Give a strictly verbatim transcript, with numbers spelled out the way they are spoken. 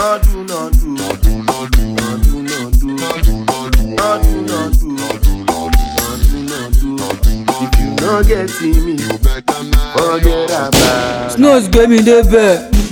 No do, no do, no do, no do, no do, no do, no do, no do, no do, no do, no do. If you no get me, forget about. Snows gave me the bed.